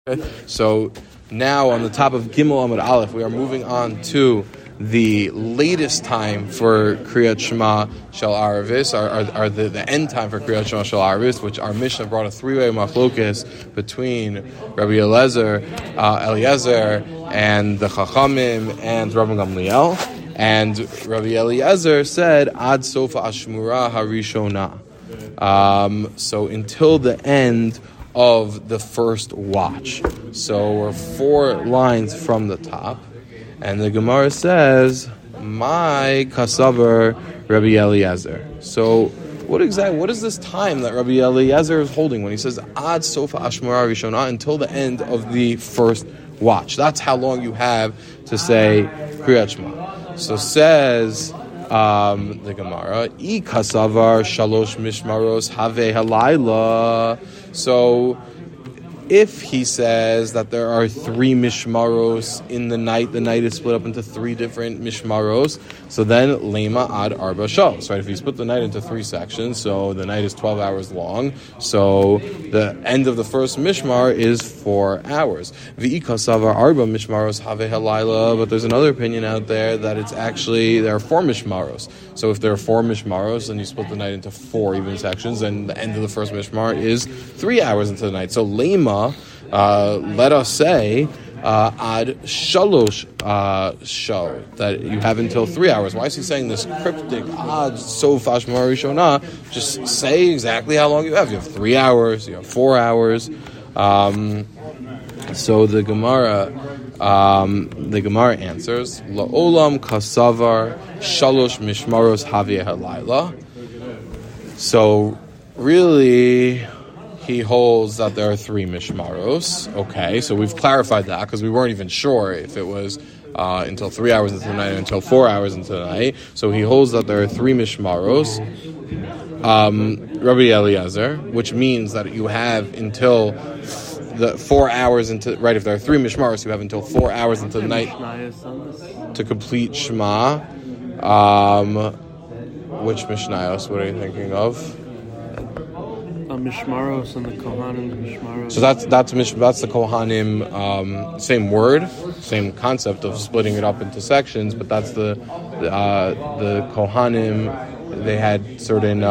So now on the top of Gimel Amud Aleph, we are moving on to the latest time for Kriyat Shema Shel Aravis, are the end time for Kriyat Shema Shel Aravis, which our Mishnah brought a three-way machlokes between Rabbi Eliezer, and the Chachamim and Rabbi Gamliel. And Rabbi Eliezer said, Ad Sofa Ashmura Harishona. So until the end of the first watch. So we're 4 lines from the top. And the Gemara says, my kasavar Rabbi Eliezer. So what is this time that Rabbi Eliezer is holding when he says, Ad Sofa Ashmura Rishona, until the end of the first watch? That's how long you have to say Kriyat Shema. So says the Gemara, I kasavar shalosh mishmaros have halayla. So if he says that there are 3 mishmaros in the night is split up into 3 different mishmaros, so then lema ad arba shos, right? If you split the night into 3 sections, so the night is 12 hours long, so the end of the first mishmar is 4 hours. V'ikasavar arba mishmaros have halayla, but there's another opinion out there that it's actually, there are 4 mishmaros. So if there are 4 mishmaros, then you split the night into 4 even sections, and the end of the first mishmar is 3 hours into the night. So lema, let us say, ad shalosh shal, that you have until 3 hours. Why is he saying this cryptic ad sofa shema rishona? Just say exactly how long you have. You have 3 hours, you have 4 hours. So the Gemara answers, la'olam kasavar shalosh mishmaros havia halayla. So really, he holds that there are 3 mishmaros. Okay, so we've clarified that because we weren't even sure if it was until 3 hours into the night, until 4 hours into the night. So he holds that there are 3 mishmaros. Rabbi Eliezer, which means that you have until the 4 hours into, right? If there are 3 mishmaros, you have until 4 hours into the night to complete Shema. Which mishnayos? What are you thinking of? Mishmaros and the Kohanim, Mishmaros. So that's the Kohanim, same word, same concept of splitting it up into sections, but that's the Kohanim. They had certain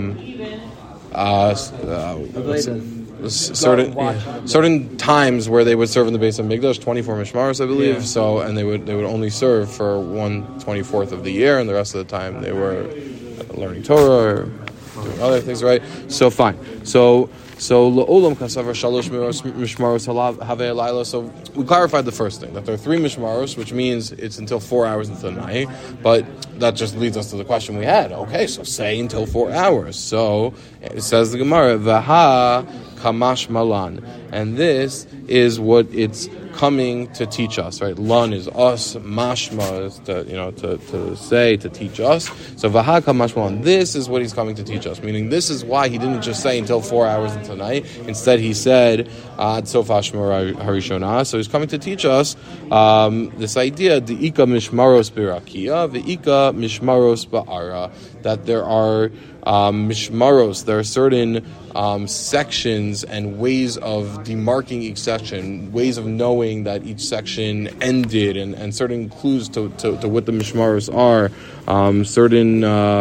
certain times where they would serve in the base of Mikdash, 24 mishmaros, I believe. Yeah. So, and they would only serve for 1/24 of the year, and the rest of the time they were learning Torah or doing other things, right? So fine. So la'olam kasavar shalosh mishmaros havei halayla. So we clarified the first thing, that there are 3 mishmaros, which means it's until 4 hours into the night. But that just leads us to the question we had. Okay, so say until 4 hours. So it says the Gemara, Vaha kamash malan, and this is what it's coming to teach us, right? Lan is us, mashma is to say, to teach us. So Vaha kamash malan, this is what he's coming to teach us. Meaning, this is why he didn't just say until 4 hours into the night. Instead, he said ad sofa shmura harishona. So he's coming to teach us this idea: the ika mishmaros birakia, the ika mishmaros ba'ara. That there are mishmaros, there are certain sections and ways of demarking each section, ways of knowing that each section ended, and certain clues to what the mishmaros are, certain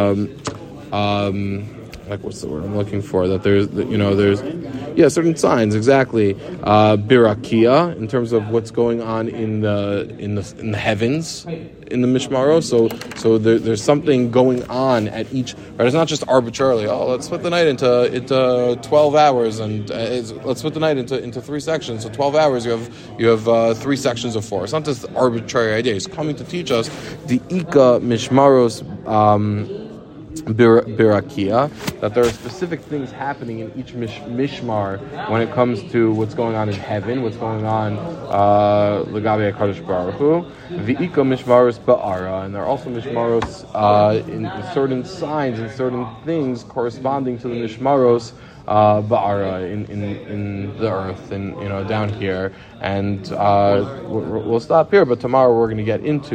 like, what's the word I'm looking for? That there's certain signs, exactly. Birakia, in terms of what's going on in the heavens, in the mishmaros. So there's something going on at each. Right? It's not just arbitrarily. Oh, let's split the night into 12 hours, and let's split the night into 3 sections. So 12 hours, you have 3 sections of 4. It's not just arbitrary idea. It's coming to teach us the ika mishmaros. Birakia, that there are specific things happening in each mishmar when it comes to what's going on in heaven, what's going on L'Gabe HaKadosh Baruch Hu, V'ika mishmaros ba'ara, and there are also mishmaros in certain signs and certain things corresponding to the mishmaros ba'ara in the earth, and down here, and we'll stop here. But tomorrow we're going to get into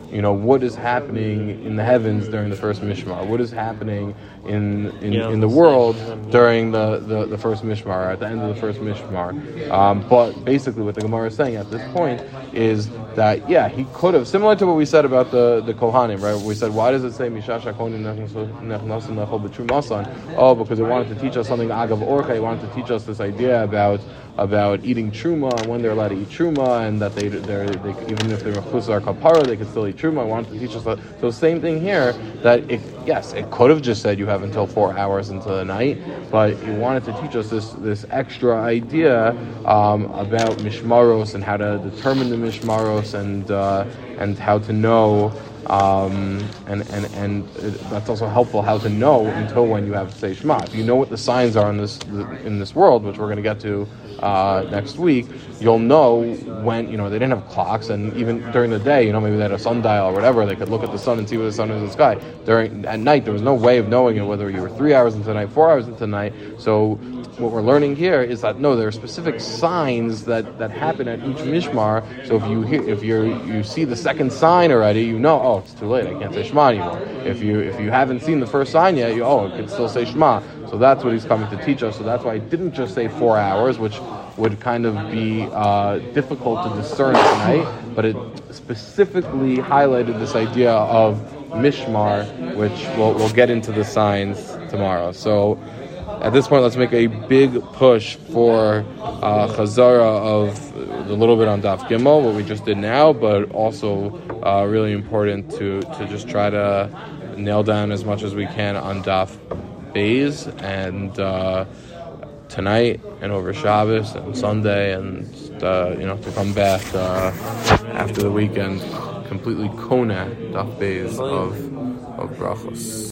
what is happening in the heavens during the first Mishmar, what is happening in the world during the first Mishmar, at the end of the first Mishmar. But basically what the Gemara is saying at this point is that, he could have, similar to what we said about the Kohanim, right? We said, why does it say Mishash HaKohanim Nechnasim Lechol B'Trumasan? Oh, because it wanted to teach us something Agav Orcha. It wanted to teach us this idea about eating truma and when they're allowed to eat truma, and that they even if they're chusar kapara, they could still eat truma. I wanted to teach us that. So same thing here. That it could have just said you have until 4 hours into the night, but it wanted to teach us this extra idea about mishmaros and how to determine the mishmaros and how to know. And that's also helpful how to know until when you have to say Shema. If you know what the signs are in this world, which we're going to get to next week, you'll know when, they didn't have clocks, and even during the day, maybe they had a sundial or whatever, they could look at the sun and see where the sun is in the sky. At night, there was no way of knowing whether you were 3 hours into the night, 4 hours into the night. So what we're learning here is that there are specific signs that happen at each mishmar. So if you see the second sign already, it's too late, I can't say Shema anymore. If you haven't seen the first sign yet, it can still say Shema. So that's what he's coming to teach us. So that's why I didn't just say 4 hours, which would kind of be difficult to discern at night, but it specifically highlighted this idea of mishmar, which we'll get into the signs tomorrow. So at this point, let's make a big push for Chazara of the little bit on Daf Gimel, what we just did now, but also really important to just try to nail down as much as we can on Daf Beis, and tonight and over Shabbos and Sunday, and to come back after the weekend completely kona Daf Beis of brachos.